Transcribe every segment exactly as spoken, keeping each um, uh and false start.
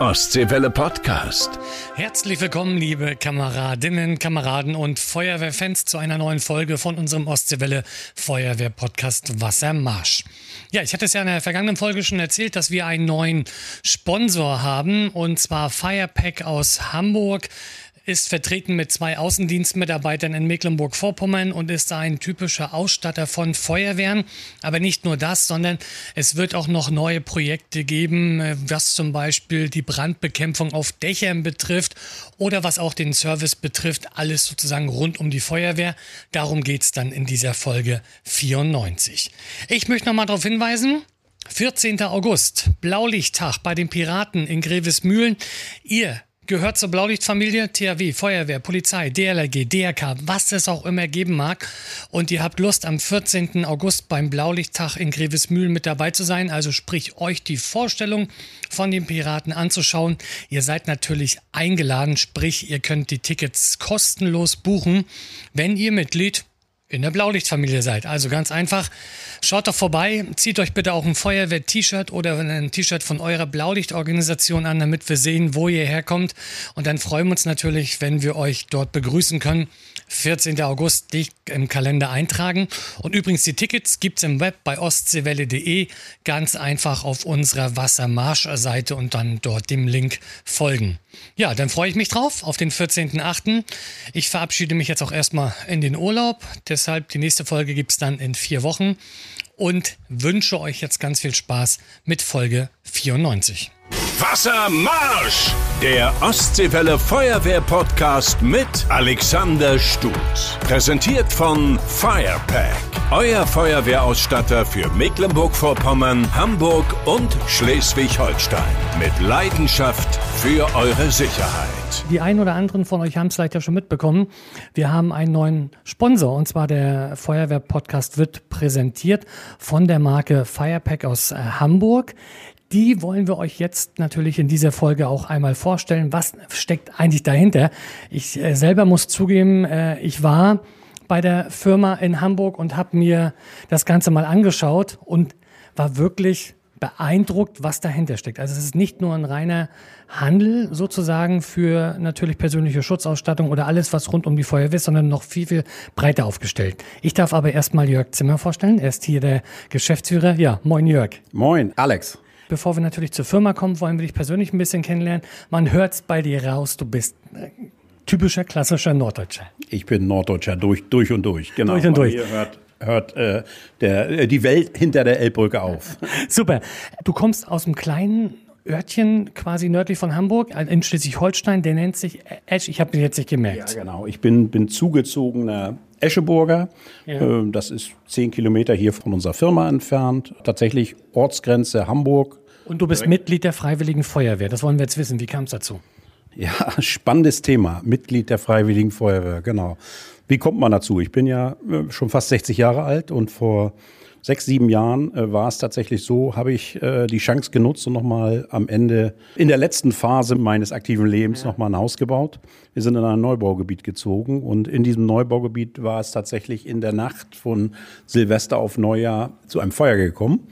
Ostseewelle Podcast. Herzlich willkommen, liebe Kameradinnen, Kameraden und Feuerwehrfans zu einer neuen Folge von unserem Ostseewelle Feuerwehr Podcast Wassermarsch. Ja, ich hatte es ja in der vergangenen Folge schon erzählt, dass wir einen neuen Sponsor haben, und zwar Firepack aus Hamburg. Ist vertreten mit zwei Außendienstmitarbeitern in Mecklenburg-Vorpommern und ist ein typischer Ausstatter von Feuerwehren. Aber nicht nur das, sondern es wird auch noch neue Projekte geben, was zum Beispiel die Brandbekämpfung auf Dächern betrifft oder was auch den Service betrifft. Alles sozusagen rund um die Feuerwehr. Darum geht es dann in dieser Folge vierundneunzig. Ich möchte noch mal darauf hinweisen: vierzehnten August, Blaulichttag bei den Piraten in Grevesmühlen. Ihr gehört zur Blaulichtfamilie, T H W, Feuerwehr, Polizei, D L R G, D R K, was es auch immer geben mag. Und ihr habt Lust, am vierzehnten August beim Blaulichttag in Grevesmühlen mit dabei zu sein. Also sprich, euch die Vorstellung von den Piraten anzuschauen. Ihr seid natürlich eingeladen, sprich, ihr könnt die Tickets kostenlos buchen, wenn ihr Mitglied in der Blaulichtfamilie seid. Also ganz einfach, schaut doch vorbei, zieht euch bitte auch ein Feuerwehr-T-Shirt oder ein T-Shirt von eurer Blaulichtorganisation an, damit wir sehen, wo ihr herkommt. Und dann freuen wir uns natürlich, wenn wir euch dort begrüßen können. vierzehnten August dicht im Kalender eintragen. Und übrigens, die Tickets gibt es im Web bei ostseewelle punkt de, ganz einfach auf unserer Wassermarsch-Seite und dann dort dem Link folgen. Ja, dann freue ich mich drauf auf den vierzehnten achten Ich verabschiede mich jetzt auch erstmal in den Urlaub. Deshalb die nächste Folge gibt es dann in vier Wochen und wünsche euch jetzt ganz viel Spaß mit Folge vierundneunzig. Wassermarsch! Der Ostseewelle Feuerwehr Podcast mit Alexander Stutz. Präsentiert von Firepack. Euer Feuerwehrausstatter für Mecklenburg-Vorpommern, Hamburg und Schleswig-Holstein. Mit Leidenschaft für eure Sicherheit. Die einen oder anderen von euch haben es vielleicht ja schon mitbekommen. Wir haben einen neuen Sponsor, und zwar der Feuerwehr-Podcast wird präsentiert von der Marke Firepack aus Hamburg. Die wollen wir euch jetzt natürlich in dieser Folge auch einmal vorstellen. Was steckt eigentlich dahinter? Ich äh, selber muss zugeben, äh, ich war bei der Firma in Hamburg und habe mir das Ganze mal angeschaut und war wirklich beeindruckt, was dahinter steckt. Also es ist nicht nur ein reiner Handel sozusagen für natürlich persönliche Schutzausstattung oder alles, was rund um die Feuerwehr ist, sondern noch viel, viel breiter aufgestellt. Ich darf aber erstmal Jörg Zimmer vorstellen. Er ist hier der Geschäftsführer. Ja, moin Jörg. Moin, Alex. Bevor wir natürlich zur Firma kommen, wollen wir dich persönlich ein bisschen kennenlernen. Man hört's bei dir raus, du bist äh, typischer, klassischer Norddeutscher. Ich bin Norddeutscher durch, durch und durch. Genau. Durch und durch. Hier hört, hört äh, der, die Welt hinter der Elbbrücke auf. Super. Du kommst aus einem kleinen Örtchen quasi nördlich von Hamburg, in Schleswig-Holstein, der nennt sich Esch. Ich habe den jetzt nicht gemerkt. Ja, genau. Ich bin, bin zugezogener Escheburger. Ja. Das ist zehn Kilometer hier von unserer Firma entfernt. Tatsächlich Ortsgrenze Hamburg. Und du bist Mitglied der Freiwilligen Feuerwehr. Das wollen wir jetzt wissen. Wie kam es dazu? Ja, spannendes Thema. Mitglied der Freiwilligen Feuerwehr, genau. Wie kommt man dazu? Ich bin ja schon fast sechzig Jahre alt und vor sechs, sieben Jahren äh, war es tatsächlich so, habe ich äh, die Chance genutzt und nochmal am Ende, in der letzten Phase meines aktiven Lebens, ja. nochmal ein Haus gebaut. Wir sind in ein Neubaugebiet gezogen und in diesem Neubaugebiet war es tatsächlich in der Nacht von Silvester auf Neujahr zu einem Feuer gekommen.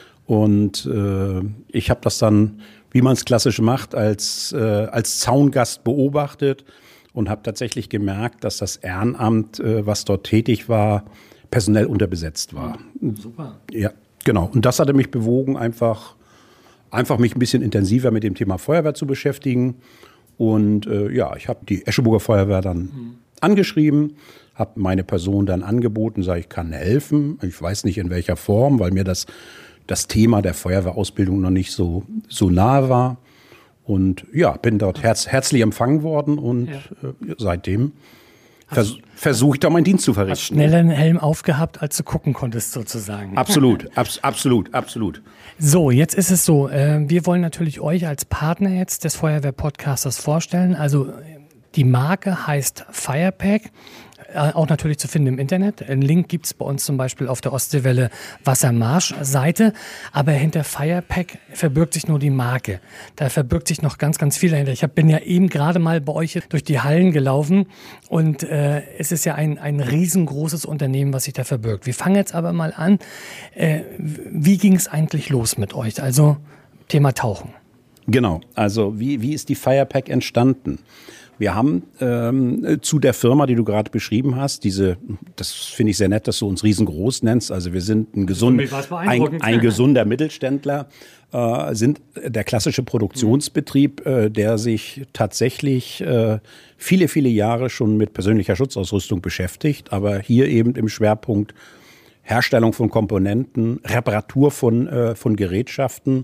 Und äh, ich habe das dann, wie man es klassisch macht, als, äh, als Zaungast beobachtet und habe tatsächlich gemerkt, dass das Ehrenamt, äh, was dort tätig war, personell unterbesetzt war. Super. Ja, genau. Und das hatte mich bewogen, einfach, einfach mich ein bisschen intensiver mit dem Thema Feuerwehr zu beschäftigen. Und äh, ja, ich habe die Escheburger Feuerwehr dann mhm. angeschrieben, habe meine Person dann angeboten, sage ich, kann helfen. Ich weiß nicht in welcher Form, weil mir das, das Thema der Feuerwehrausbildung noch nicht so, so nahe war. Und ja, bin dort herz, herzlich empfangen worden und ja. äh, seitdem Vers- versuche ich da meinen Dienst zu verrichten. Hast schneller einen Helm aufgehabt, als du gucken konntest sozusagen. Absolut, abs- absolut, absolut. So, jetzt ist es so, äh, wir wollen natürlich euch als Partner jetzt des Feuerwehr-Podcasters vorstellen. Also die Marke heißt Firepack. Äh, auch natürlich zu finden im Internet. Einen Link gibt es bei uns zum Beispiel auf der Ostseewelle Wassermarsch-Seite. Aber hinter Firepack verbirgt sich nur die Marke. Da verbirgt sich noch ganz, ganz viel dahinter. Ich hab, bin ja eben gerade mal bei euch durch die Hallen gelaufen und äh, es ist ja ein, ein riesengroßes Unternehmen, was sich da verbirgt. Wir fangen jetzt aber mal an. Äh, wie ging es eigentlich los mit euch? Also Thema Tauchen. Genau, also wie, wie ist die Firepack entstanden? Wir haben ähm, zu der Firma, die du gerade beschrieben hast, diese, das finde ich sehr nett, dass du uns riesengroß nennst. Also wir sind ein, gesund, ein, ein gesunder Mittelständler, äh, sind der klassische Produktionsbetrieb, äh, der sich tatsächlich äh, viele, viele Jahre schon mit persönlicher Schutzausrüstung beschäftigt, aber hier eben im Schwerpunkt Herstellung von Komponenten, Reparatur von, äh, von Gerätschaften.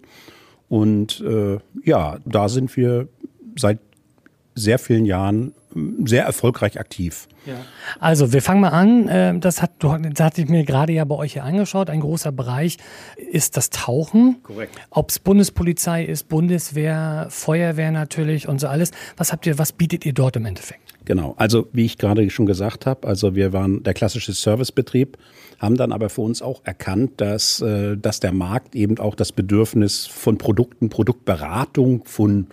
Und äh, ja, da sind wir seit sehr vielen Jahren sehr erfolgreich aktiv. Ja. Also wir fangen mal an, das, hat, das hatte ich mir gerade ja bei euch hier angeschaut, ein großer Bereich ist das Tauchen. Korrekt. Ob es Bundespolizei ist, Bundeswehr, Feuerwehr natürlich und so alles. Was habt ihr, was bietet ihr dort im Endeffekt? Genau, also wie ich gerade schon gesagt habe, also wir waren der klassische Servicebetrieb, haben dann aber für uns auch erkannt, dass, dass der Markt eben auch das Bedürfnis von Produkten, Produktberatung, von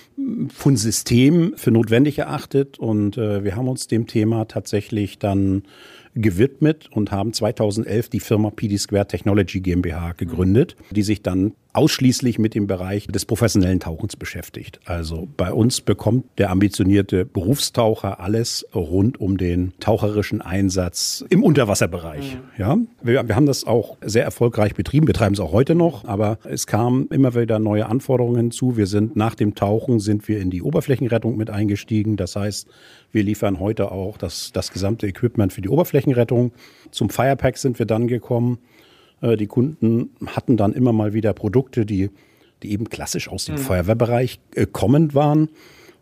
von System für notwendig erachtet und äh, wir haben uns dem Thema tatsächlich dann gewidmet und haben zweitausendelf die Firma P D Squared Technology GmbH gegründet, die sich dann ausschließlich mit dem Bereich des professionellen Tauchens beschäftigt. Also bei uns bekommt der ambitionierte Berufstaucher alles rund um den taucherischen Einsatz im Unterwasserbereich. Mhm. Ja, wir, wir haben das auch sehr erfolgreich betrieben, betreiben es auch heute noch, aber es kamen immer wieder neue Anforderungen hinzu. Wir sind nach dem Tauchen sind wir in die Oberflächenrettung mit eingestiegen. Das heißt, wir liefern heute auch das, das gesamte Equipment für die Oberflächenrettung. Zum Firepack sind wir dann gekommen. Die Kunden hatten dann immer mal wieder Produkte, die, die eben klassisch aus dem mhm. Feuerwehrbereich äh, kommend waren.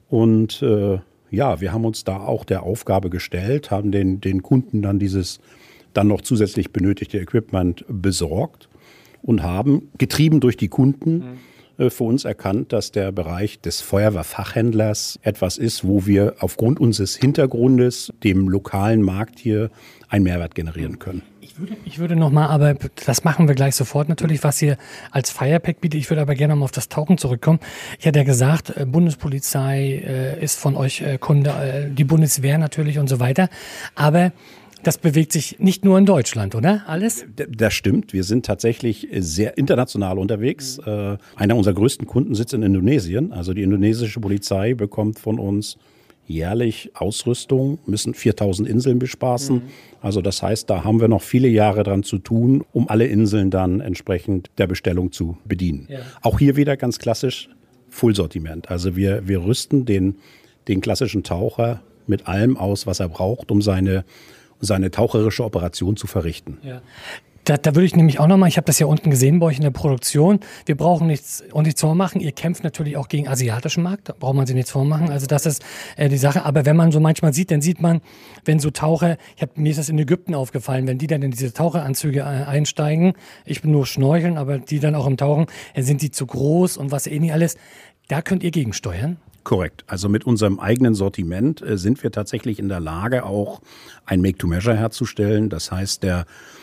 Und äh, ja, wir haben uns da auch der Aufgabe gestellt, haben den, den Kunden dann dieses dann noch zusätzlich benötigte Equipment besorgt und haben, getrieben durch die Kunden, mhm. äh, für uns erkannt, dass der Bereich des Feuerwehrfachhändlers etwas ist, wo wir aufgrund unseres Hintergrundes dem lokalen Markt hier einen Mehrwert generieren können. Ich würde, ich würde nochmal, aber das machen wir gleich sofort natürlich, was ihr als Firepack bietet. Ich würde aber gerne mal auf das Tauchen zurückkommen. Ich hatte ja gesagt, Bundespolizei äh, ist von euch äh, Kunde, äh, die Bundeswehr natürlich und so weiter. Aber das bewegt sich nicht nur in Deutschland, oder? Alles? Das stimmt. Wir sind tatsächlich sehr international unterwegs. Mhm. Einer unserer größten Kunden sitzt in Indonesien. Also die indonesische Polizei bekommt von uns jährlich Ausrüstung, müssen viertausend Inseln bespaßen. Mhm. Also das heißt, da haben wir noch viele Jahre dran zu tun, um alle Inseln dann entsprechend der Bestellung zu bedienen. Ja. Auch hier wieder ganz klassisch Fullsortiment. Also wir, wir rüsten den, den klassischen Taucher mit allem aus, was er braucht, um seine, seine taucherische Operation zu verrichten. Ja. Da, da würde ich nämlich auch nochmal, ich habe das ja unten gesehen bei euch in der Produktion, wir brauchen nichts und nichts vormachen. Ihr kämpft natürlich auch gegen asiatischen Markt, da braucht man sich nichts vormachen. Also das ist äh, die Sache. Aber wenn man so manchmal sieht, dann sieht man, wenn so Taucher, ich hab, mir ist das in Ägypten aufgefallen, wenn die dann in diese Taucheranzüge äh, einsteigen, ich bin nur schnorcheln, aber die dann auch im Tauchen, dann sind die zu groß und was eh nicht alles. Da könnt ihr gegensteuern. Korrekt. Also mit unserem eigenen Sortiment äh, sind wir tatsächlich in der Lage, auch ein Make-to-Measure herzustellen. Das heißt, der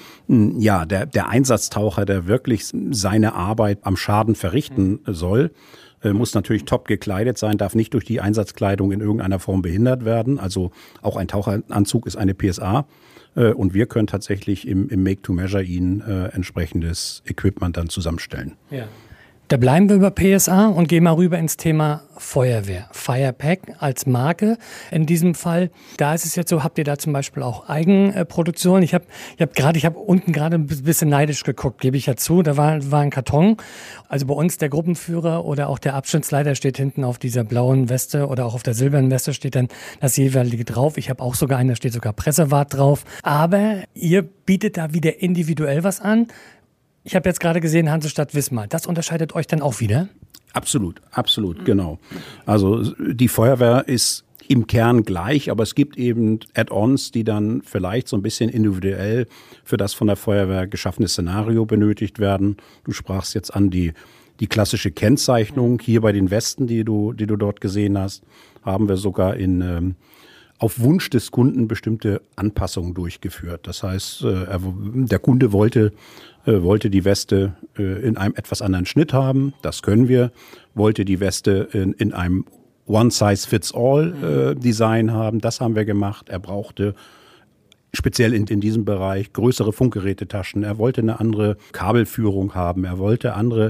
Ja, der, der Einsatztaucher, der wirklich seine Arbeit am Schaden verrichten soll, äh, muss natürlich top gekleidet sein, darf nicht durch die Einsatzkleidung in irgendeiner Form behindert werden. Also auch ein Taucheranzug ist eine P S A. Äh, und wir können tatsächlich im, im Make-to-Measure Ihnen äh, entsprechendes Equipment dann zusammenstellen. Ja. Da bleiben wir über P S A und gehen mal rüber ins Thema Feuerwehr. Firepack als Marke in diesem Fall. Da ist es jetzt so, habt ihr da zum Beispiel auch Eigenproduktion? Ich habe ich hab gerade, ich habe unten gerade ein bisschen neidisch geguckt, gebe ich ja zu. Da war, war ein Karton. Also bei uns der Gruppenführer oder auch der Abschnittsleiter steht hinten auf dieser blauen Weste oder auch auf der silbernen Weste steht dann das jeweilige drauf. Ich habe auch sogar einen, da steht sogar Pressewart drauf. Aber ihr bietet da wieder individuell was an. Ich habe jetzt gerade gesehen, Hansestadt Wismar. Das unterscheidet euch dann auch wieder? Absolut, absolut, genau. Also die Feuerwehr ist im Kern gleich, aber es gibt eben Add-ons, die dann vielleicht so ein bisschen individuell für das von der Feuerwehr geschaffene Szenario benötigt werden. Du sprachst jetzt an die, die klassische Kennzeichnung. Hier bei den Westen, die du, die du dort gesehen hast, haben wir sogar in ähm, auf Wunsch des Kunden bestimmte Anpassungen durchgeführt. Das heißt, er, der Kunde wollte, äh, wollte die Weste äh, in einem etwas anderen Schnitt haben. Das können wir. Wollte die Weste in, in einem One-Size-Fits-All-Design äh, haben. Das haben wir gemacht. Er brauchte speziell in, in diesem Bereich größere Funkgerätetaschen. Er wollte eine andere Kabelführung haben. Er wollte andere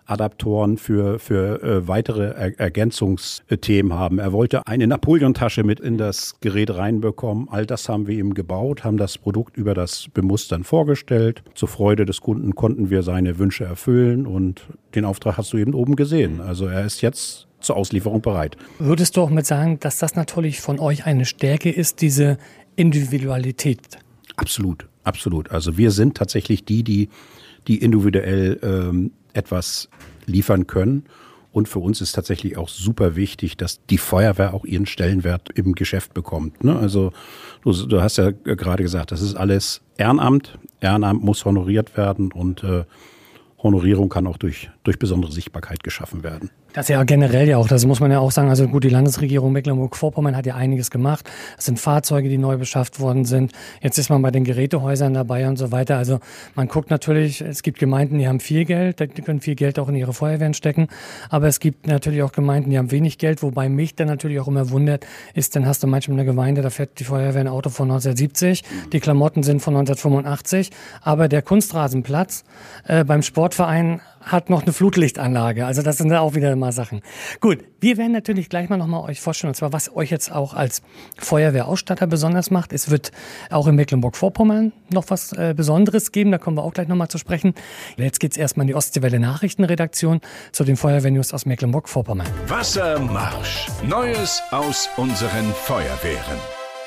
Adaptoren für, für äh, weitere er- Ergänzungsthemen haben. Er wollte eine Napoleon-Tasche mit in das Gerät reinbekommen. All das haben wir ihm gebaut, haben das Produkt über das Bemustern vorgestellt. Zur Freude des Kunden konnten wir seine Wünsche erfüllen und den Auftrag hast du eben oben gesehen. Also er ist jetzt zur Auslieferung bereit. Würdest du auch mit sagen, dass das natürlich von euch eine Stärke ist, diese Individualität? Absolut, absolut. Also wir sind tatsächlich die, die, die individuell ähm, etwas liefern können. Und für uns ist tatsächlich auch super wichtig, dass die Feuerwehr auch ihren Stellenwert im Geschäft bekommt. Ne? Also du, du hast ja gerade gesagt, das ist alles Ehrenamt. Ehrenamt muss honoriert werden und äh, Honorierung kann auch durch, durch besondere Sichtbarkeit geschaffen werden. Das ja generell ja auch, das muss man ja auch sagen, also gut, die Landesregierung Mecklenburg-Vorpommern hat ja einiges gemacht. Es sind Fahrzeuge, die neu beschafft worden sind. Jetzt ist man bei den Gerätehäusern dabei und so weiter. Also man guckt natürlich, es gibt Gemeinden, die haben viel Geld, die können viel Geld auch in ihre Feuerwehren stecken. Aber es gibt natürlich auch Gemeinden, die haben wenig Geld, wobei mich dann natürlich auch immer wundert, ist, dann hast du manchmal eine Gemeinde, da fährt die Feuerwehr ein Auto von neunzehnhundertsiebzig, die Klamotten sind von neunzehnhundertfünfundachtzig, aber der Kunstrasenplatz äh, beim Sportverein hat noch eine Flutlichtanlage. Also das sind auch wieder mal Sachen. Gut, wir werden natürlich gleich mal nochmal euch vorstellen, und zwar was euch jetzt auch als Feuerwehrausstatter besonders macht. Es wird auch in Mecklenburg-Vorpommern noch was äh, Besonderes geben, da kommen wir auch gleich nochmal zu sprechen. Jetzt geht's erstmal in die Ostseewelle Nachrichtenredaktion zu den Feuerwehrnews aus Mecklenburg-Vorpommern. Wassermarsch. Neues aus unseren Feuerwehren.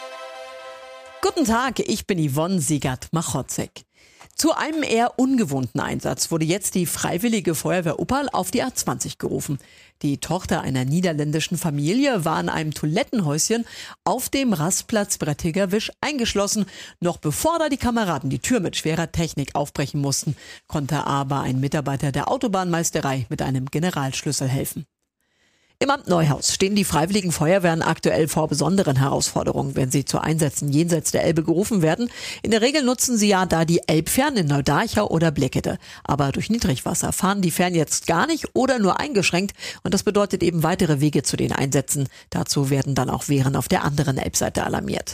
Guten Tag, ich bin Yvonne Siegert-Machotzek. Zu einem eher ungewohnten Einsatz wurde jetzt die Freiwillige Feuerwehr Uppal auf die A zwanzig gerufen. Die Tochter einer niederländischen Familie war in einem Toilettenhäuschen auf dem Rastplatz Brettiger Wisch eingeschlossen. Noch bevor da die Kameraden die Tür mit schwerer Technik aufbrechen mussten, konnte aber ein Mitarbeiter der Autobahnmeisterei mit einem Generalschlüssel helfen. Im Amt Neuhaus stehen die Freiwilligen Feuerwehren aktuell vor besonderen Herausforderungen, wenn sie zu Einsätzen jenseits der Elbe gerufen werden. In der Regel nutzen sie ja da die Elbfähren in Neudarchau oder Bleckede. Aber durch Niedrigwasser fahren die Fähren jetzt gar nicht oder nur eingeschränkt. Und das bedeutet eben weitere Wege zu den Einsätzen. Dazu werden dann auch Wehren auf der anderen Elbseite alarmiert.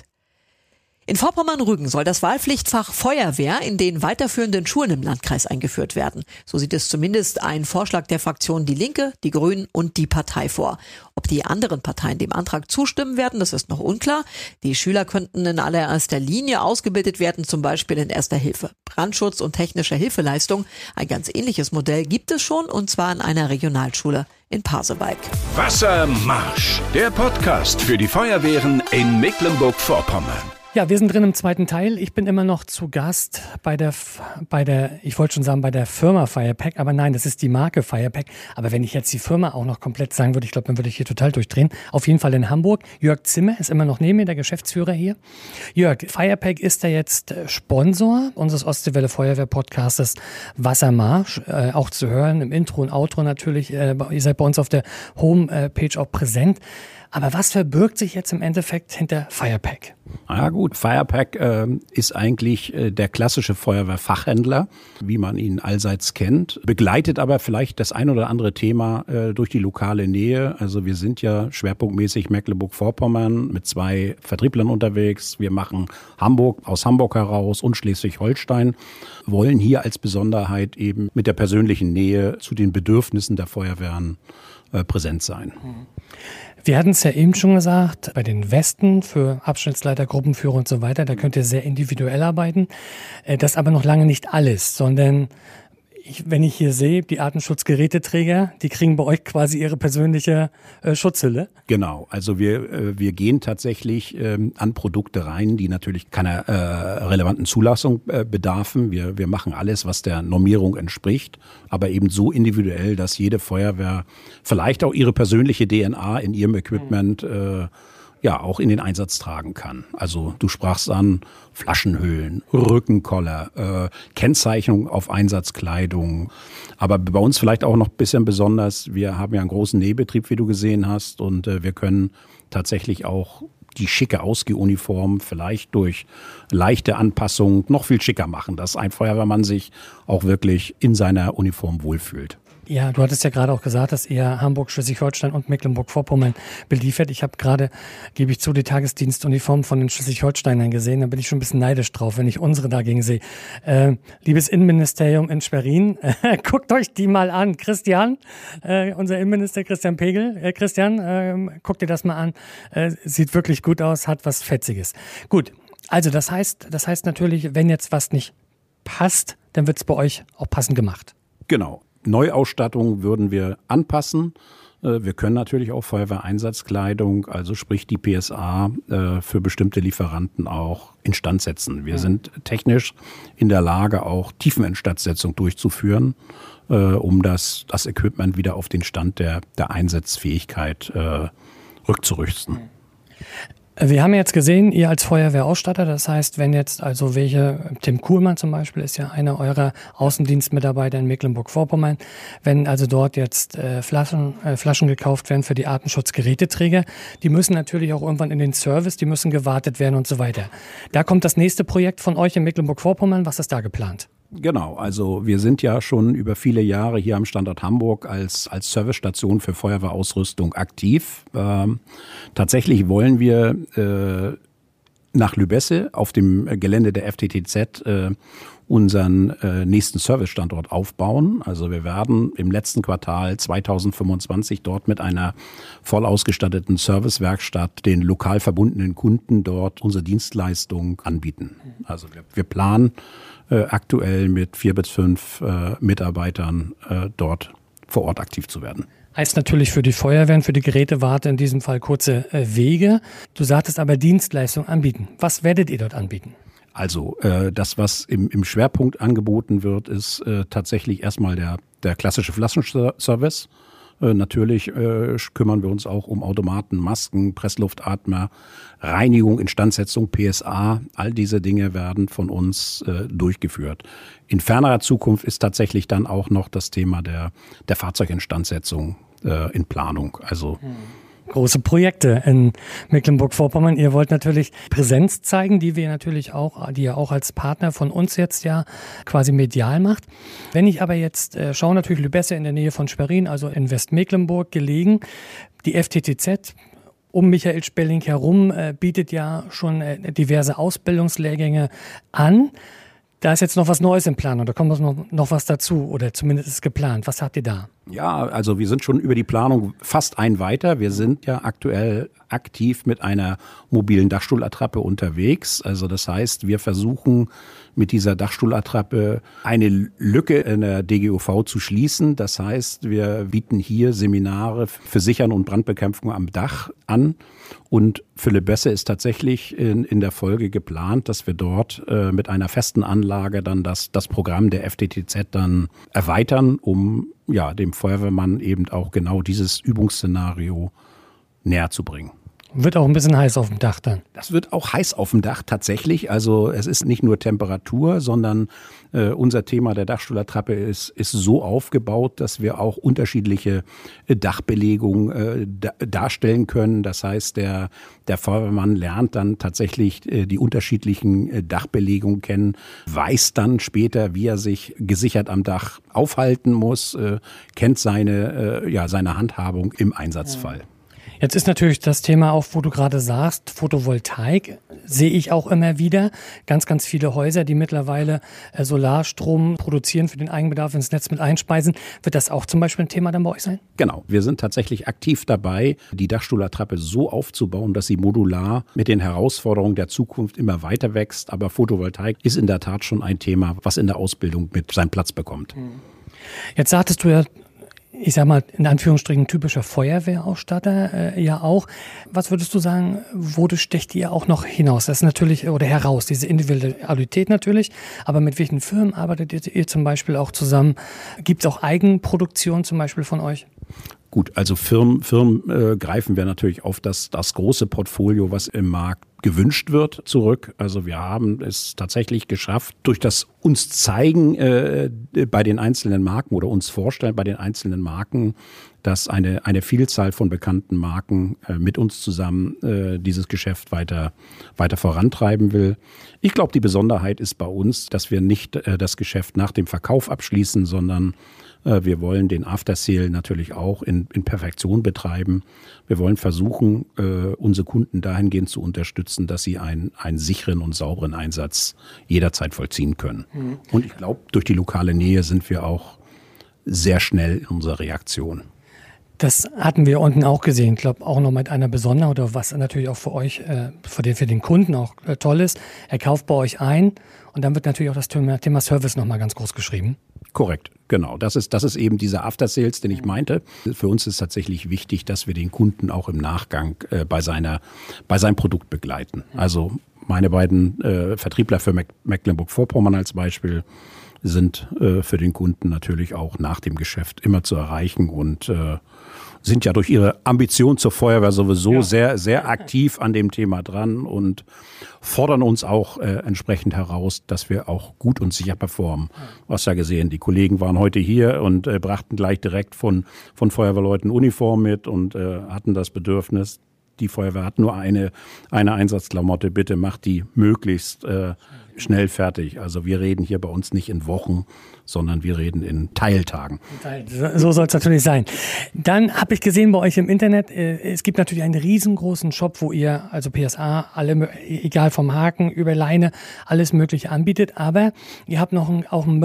In Vorpommern-Rügen soll das Wahlpflichtfach Feuerwehr in den weiterführenden Schulen im Landkreis eingeführt werden. So sieht es zumindest ein Vorschlag der Fraktionen Die Linke, die Grünen und die Partei vor. Ob die anderen Parteien dem Antrag zustimmen werden, das ist noch unklar. Die Schüler könnten in allererster Linie ausgebildet werden, zum Beispiel in Erster Hilfe, Brandschutz und technischer Hilfeleistung. Ein ganz ähnliches Modell gibt es schon, und zwar in einer Regionalschule in Pasewalk. Wassermarsch. Der Podcast für die Feuerwehren in Mecklenburg-Vorpommern. Ja, wir sind drin im zweiten Teil. Ich bin immer noch zu Gast bei der, bei der, ich wollte schon sagen, bei der Firma Firepack, aber nein, das ist die Marke Firepack. Aber wenn ich jetzt die Firma auch noch komplett sagen würde, ich glaube, dann würde ich hier total durchdrehen. Auf jeden Fall in Hamburg. Jörg Zimmer ist immer noch neben mir, der Geschäftsführer hier. Jörg, Firepack ist ja jetzt Sponsor unseres Ostseewelle Feuerwehr Podcastes Wassermarsch. Äh, auch zu hören im Intro und Outro natürlich. Äh, ihr seid bei uns auf der Homepage auch präsent. Aber was verbirgt sich jetzt im Endeffekt hinter Firepack? Ja gut, Firepack äh, ist eigentlich äh, der klassische Feuerwehrfachhändler, wie man ihn allseits kennt, begleitet aber vielleicht das ein oder andere Thema äh, durch die lokale Nähe. Also wir sind ja schwerpunktmäßig Mecklenburg-Vorpommern mit zwei Vertrieblern unterwegs. Wir machen Hamburg aus Hamburg heraus und Schleswig-Holstein, wollen hier als Besonderheit eben mit der persönlichen Nähe zu den Bedürfnissen der Feuerwehren äh, präsent sein. Wir hatten es ja eben schon gesagt, bei den Westen für Abschnittsleiter, Gruppenführer und so weiter, da könnt ihr sehr individuell arbeiten. Das ist aber noch lange nicht alles, sondern ich, wenn ich hier sehe, die Artenschutzgeräteträger, die kriegen bei euch quasi ihre persönliche äh, Schutzhülle. Genau, also wir äh, wir gehen tatsächlich ähm, an Produkte rein, die natürlich keiner äh, relevanten Zulassung äh, bedarfen. Wir wir machen alles, was der Normierung entspricht, aber eben so individuell, dass jede Feuerwehr vielleicht auch ihre persönliche D N A in ihrem Equipment äh, ja auch in den Einsatz tragen kann. Also du sprachst an Flaschenhüllen, Rückenkoller, äh, Kennzeichnung auf Einsatzkleidung. Aber bei uns vielleicht auch noch ein bisschen besonders, wir haben ja einen großen Nähbetrieb, wie du gesehen hast, und äh, wir können tatsächlich auch die schicke Ausgehuniform vielleicht durch leichte Anpassungen noch viel schicker machen, dass ein Feuerwehrmann sich auch wirklich in seiner Uniform wohlfühlt. Ja, du hattest ja gerade auch gesagt, dass ihr Hamburg, Schleswig-Holstein und Mecklenburg-Vorpommern beliefert. Ich habe gerade, gebe ich zu, die Tagesdienstuniform von den Schleswig-Holsteinern gesehen. Da bin ich schon ein bisschen neidisch drauf, wenn ich unsere dagegen sehe. Äh, liebes Innenministerium in Schwerin, äh, guckt euch die mal an. Christian, äh, unser Innenminister Christian Pegel. Äh, Christian, äh, guck dir das mal an. Äh, sieht wirklich gut aus, hat was Fetziges. Gut, also das heißt, das heißt natürlich, wenn jetzt was nicht passt, dann wird es bei euch auch passend gemacht. Genau. Neuausstattung würden wir anpassen. Wir können natürlich auch Feuerwehreinsatzkleidung, also sprich die P S A, für bestimmte Lieferanten auch instand setzen. Wir sind technisch in der Lage, auch Tiefeninstandsetzung durchzuführen, um das, das Equipment wieder auf den Stand der, der Einsatzfähigkeit rückzurüsten. Wir haben jetzt gesehen, ihr als Feuerwehrausstatter, das heißt, wenn jetzt also welche, Tim Kuhlmann zum Beispiel ist ja einer eurer Außendienstmitarbeiter in Mecklenburg-Vorpommern, wenn also dort jetzt äh, Flaschen, äh, Flaschen gekauft werden für die Artenschutzgeräteträger, die müssen natürlich auch irgendwann in den Service, die müssen gewartet werden und so weiter. Da kommt das nächste Projekt von euch in Mecklenburg-Vorpommern, was ist da geplant? Genau, also wir sind ja schon über viele Jahre hier am Standort Hamburg als, als Servicestation für Feuerwehrausrüstung aktiv. Ähm, tatsächlich wollen wir äh, nach Lübesse auf dem Gelände der F T T Z äh, unseren äh, nächsten Servicestandort aufbauen. Also wir werden im letzten Quartal zweitausendfünfundzwanzig dort mit einer voll ausgestatteten Servicewerkstatt den lokal verbundenen Kunden dort unsere Dienstleistung anbieten. Also wir, wir planen äh, aktuell mit vier bis fünf äh, Mitarbeitern äh, dort vor Ort aktiv zu werden. Heißt natürlich für die Feuerwehren, für die Gerätewarte in diesem Fall kurze äh, Wege. Du sagtest aber Dienstleistung anbieten. Was werdet ihr dort anbieten? Also äh, das, was im, im Schwerpunkt angeboten wird, ist äh, tatsächlich erstmal der, der klassische Flaschenservice. Äh, natürlich äh, kümmern wir uns auch um Automaten, Masken, Pressluftatmer, Reinigung, Instandsetzung, P S A. All diese Dinge werden von uns äh, durchgeführt. In fernerer Zukunft ist tatsächlich dann auch noch das Thema der, der Fahrzeuginstandsetzung äh, in Planung. Also hm. Große Projekte in Mecklenburg-Vorpommern. Ihr wollt natürlich Präsenz zeigen, die wir natürlich auch, die ihr auch als Partner von uns jetzt ja quasi medial macht. Wenn ich aber jetzt äh, schaue, natürlich Lübesse in der Nähe von Schwerin, also in Westmecklenburg gelegen. Die F T T Z um Michael Spelling herum äh, bietet ja schon äh, diverse Ausbildungslehrgänge an. Da ist jetzt noch was Neues im Plan und da kommt noch, noch was dazu oder zumindest ist es geplant. Was habt ihr da? Ja, also wir sind schon über die Planung fast ein weiter. Wir sind ja aktuell aktiv mit einer mobilen Dachstuhlattrappe unterwegs. Also das heißt, wir versuchen mit dieser Dachstuhlattrappe eine Lücke in der D G U V zu schließen. Das heißt, wir bieten hier Seminare für Sichern und Brandbekämpfung am Dach an. Und für Lübesse ist tatsächlich in, in der Folge geplant, dass wir dort äh, mit einer festen Anlage dann das, das Programm der F T T Z dann erweitern, um ja dem Feuerwehrmann eben auch genau dieses Übungsszenario näher zu bringen. Wird auch ein bisschen heiß auf dem Dach dann. Das wird auch heiß auf dem Dach tatsächlich. Also es ist nicht nur Temperatur, sondern äh, unser Thema der Dachstuhlattrappe ist, ist so aufgebaut, dass wir auch unterschiedliche äh, Dachbelegungen äh, da, darstellen können. Das heißt, der, der Feuerwehrmann lernt dann tatsächlich äh, die unterschiedlichen äh, Dachbelegungen kennen, weiß dann später, wie er sich gesichert am Dach aufhalten muss, äh, kennt seine, äh, ja, seine Handhabung im Einsatzfall. Ja. Jetzt ist natürlich das Thema auch, wo du gerade sagst, Photovoltaik, sehe ich auch immer wieder. Ganz, ganz viele Häuser, die mittlerweile äh, Solarstrom produzieren für den Eigenbedarf ins Netz mit einspeisen. Wird das auch zum Beispiel ein Thema dann bei euch sein? Genau. Wir sind tatsächlich aktiv dabei, die Dachstuhlattrappe so aufzubauen, dass sie modular mit den Herausforderungen der Zukunft immer weiter wächst. Aber Photovoltaik ist in der Tat schon ein Thema, was in der Ausbildung mit seinen Platz bekommt. Jetzt sagtest du ja, ich sag mal, in Anführungsstrichen typischer Feuerwehrausstatter äh, ja auch. Was würdest du sagen, wodurch stecht ihr auch noch hinaus? Das ist natürlich, oder heraus, diese Individualität natürlich, aber mit welchen Firmen arbeitet ihr, ihr zum Beispiel auch zusammen? Gibt es auch Eigenproduktion zum Beispiel von euch? Gut, also Firmen, Firmen äh, greifen wir natürlich auf das, das große Portfolio, was im Markt gewünscht wird, zurück. Also wir haben es tatsächlich geschafft, durch das uns zeigen äh, bei den einzelnen Marken oder uns vorstellen bei den einzelnen Marken, dass eine, eine Vielzahl von bekannten Marken äh, mit uns zusammen äh, dieses Geschäft weiter, weiter vorantreiben will. Ich glaube, die Besonderheit ist bei uns, dass wir nicht äh, das Geschäft nach dem Verkauf abschließen, sondern äh, wir wollen den After-Sale natürlich auch in, in Perfektion betreiben. Wir wollen versuchen, äh, unsere Kunden dahingehend zu unterstützen, dass sie einen, einen sicheren und sauberen Einsatz jederzeit vollziehen können. Mhm. Und ich glaube, durch die lokale Nähe sind wir auch sehr schnell in unserer Reaktion. Das hatten wir unten auch gesehen, ich glaube auch noch mit einer Besonderheit, oder was natürlich auch für euch, äh, für, den, für den Kunden auch äh, toll ist. Er kauft bei euch ein und dann wird natürlich auch das Thema, Thema Service nochmal ganz groß geschrieben. Korrekt, genau. Das ist, das ist eben dieser After-Sales, den ich meinte. Für uns ist tatsächlich wichtig, dass wir den Kunden auch im Nachgang äh, bei, seiner, bei seinem Produkt begleiten. Also meine beiden äh, Vertriebler für Meck- Mecklenburg-Vorpommern als Beispiel sind äh, für den Kunden natürlich auch nach dem Geschäft immer zu erreichen und äh, sind ja durch ihre Ambition zur Feuerwehr sowieso ja. sehr, sehr aktiv an dem Thema dran und fordern uns auch äh, entsprechend heraus, dass wir auch gut und sicher performen. Du hast ja gesehen, die Kollegen waren heute hier und äh, brachten gleich direkt von, von Feuerwehrleuten Uniform mit und äh, hatten das Bedürfnis, die Feuerwehr hat nur eine, eine Einsatzklamotte, bitte macht die möglichst äh, schnell fertig. Also wir reden hier bei uns nicht in Wochen, sondern wir reden in Teiltagen. So soll es natürlich sein. Dann habe ich gesehen bei euch im Internet, es gibt natürlich einen riesengroßen Shop, wo ihr, also P S A, alle, egal vom Haken über Leine, alles Mögliche anbietet. Aber ihr habt noch ein, auch einen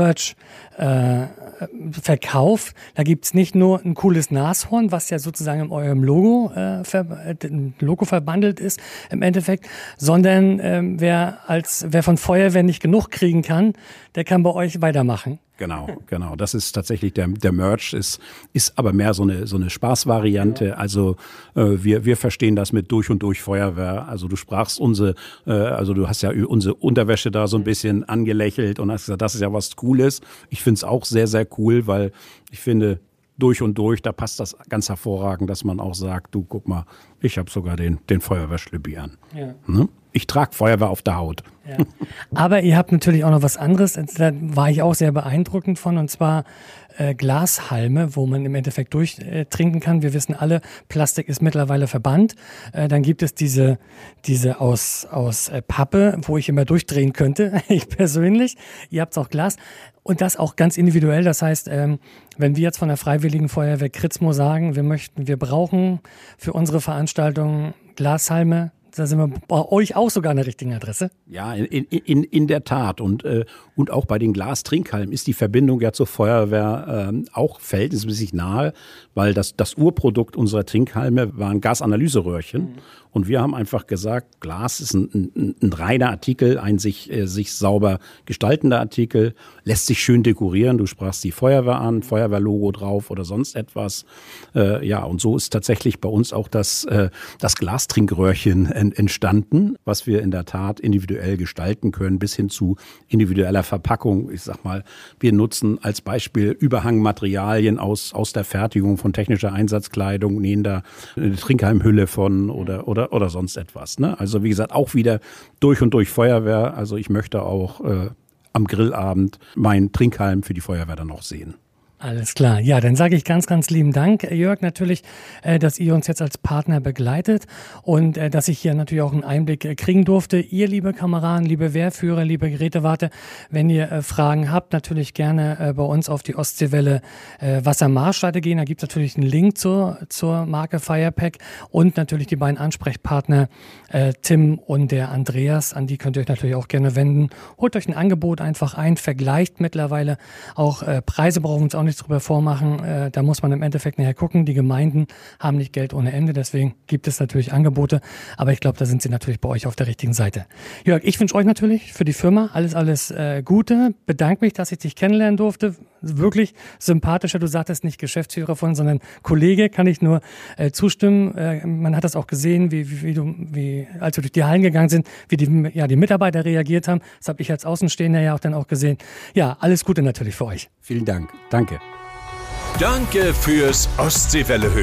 Merch-Verkauf. Äh, da gibt es nicht nur ein cooles Nashorn, was ja sozusagen in eurem Logo, äh, ver, Logo verbandelt ist im Endeffekt, sondern äh, wer, als, wer von Feuerwehr nicht genug kriegen kann, der kann bei euch weitermachen. Genau, genau. Das ist tatsächlich der, der Merch, ist, ist aber mehr so eine, so eine Spaßvariante. Ja. Also äh, wir, wir verstehen das mit durch und durch Feuerwehr. Also du sprachst unsere, äh, also du hast ja unsere Unterwäsche da so ein bisschen angelächelt und hast gesagt, das ist ja was Cooles. Ich finde es auch sehr, sehr cool, weil ich finde, durch und durch, da passt das ganz hervorragend, dass man auch sagt, du guck mal, ich habe sogar den, den Feuerwehrschlippi an. Ja. Ne? Ich trage Feuerwehr auf der Haut. Ja. Aber ihr habt natürlich auch noch was anderes, da war ich auch sehr beeindruckend von, und zwar äh, Glashalme, wo man im Endeffekt durchtrinken äh, kann. Wir wissen alle, Plastik ist mittlerweile verbannt. Äh, dann gibt es diese, diese aus, aus äh, Pappe, wo ich immer durchdrehen könnte, ich persönlich. Ihr habt auch Glas. Und das auch ganz individuell. Das heißt, ähm, wenn wir jetzt von der Freiwilligen Feuerwehr Kritzmo sagen, wir möchten, wir brauchen für unsere Veranstaltung Glashalme, da sind wir bei euch auch sogar an der richtigen Adresse. Ja, in, in, in der Tat. Und, äh, und auch bei den Glastrinkhalmen ist die Verbindung ja zur Feuerwehr äh, auch verhältnismäßig nahe, weil das, das Urprodukt unserer Trinkhalme waren Gasanalyseröhrchen. Mhm. Und wir haben einfach gesagt, Glas ist ein, ein, ein reiner Artikel, ein sich, äh, sich sauber gestaltender Artikel, lässt sich schön dekorieren. Du sprachst die Feuerwehr an, Feuerwehrlogo drauf oder sonst etwas. Äh, ja, und so ist tatsächlich bei uns auch das, äh, das Glastrinkröhrchen en, entstanden, was wir in der Tat individuell gestalten können, bis hin zu individueller Verpackung. Ich sag mal, wir nutzen als Beispiel Überhangmaterialien aus, aus der Fertigung von technischer Einsatzkleidung, nähen da eine Trinkhalmhülle von oder, oder oder sonst etwas. Ne? Also wie gesagt, auch wieder durch und durch Feuerwehr. Also ich möchte auch äh, am Grillabend meinen Trinkhalm für die Feuerwehr dann auch sehen. Alles klar. Ja, dann sage ich ganz, ganz lieben Dank, Jörg, natürlich, äh, dass ihr uns jetzt als Partner begleitet und äh, dass ich hier natürlich auch einen Einblick äh, kriegen durfte. Ihr, liebe Kameraden, liebe Wehrführer, liebe Gerätewarte, wenn ihr äh, Fragen habt, natürlich gerne äh, bei uns auf die Ostseewelle äh, Wassermarschseite gehen. Da gibt es natürlich einen Link zur, zur Marke Firepack und natürlich die beiden Ansprechpartner äh, Tim und der Andreas. An die könnt ihr euch natürlich auch gerne wenden. Holt euch ein Angebot einfach ein, vergleicht mittlerweile auch äh, Preise, brauchen wir uns auch nicht drüber vormachen, äh, da muss man im Endeffekt nachher gucken. Die Gemeinden haben nicht Geld ohne Ende, deswegen gibt es natürlich Angebote, aber ich glaube, da sind sie natürlich bei euch auf der richtigen Seite. Jörg, ich wünsche euch natürlich für die Firma alles, alles äh, Gute, bedanke mich, dass ich dich kennenlernen durfte, wirklich sympathischer, du sagtest nicht Geschäftsführer von, sondern Kollege, kann ich nur äh, zustimmen. Äh, man hat das auch gesehen, wie, wie, wie du, wie, als wir durch die Hallen gegangen sind, wie die, ja, die Mitarbeiter reagiert haben, das habe ich als Außenstehender ja auch dann auch gesehen. Ja, alles Gute natürlich für euch. Vielen Dank, danke. Danke fürs Ostseewelle hören.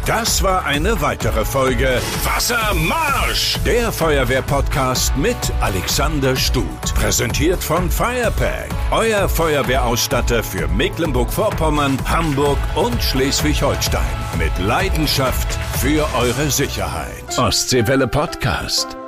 Das war eine weitere Folge Wassermarsch, der Feuerwehr-Podcast mit Alexander Stut. Präsentiert von Firepack, euer Feuerwehrausstatter für Mecklenburg-Vorpommern, Hamburg und Schleswig-Holstein. Mit Leidenschaft für eure Sicherheit. Ostseewelle Podcast.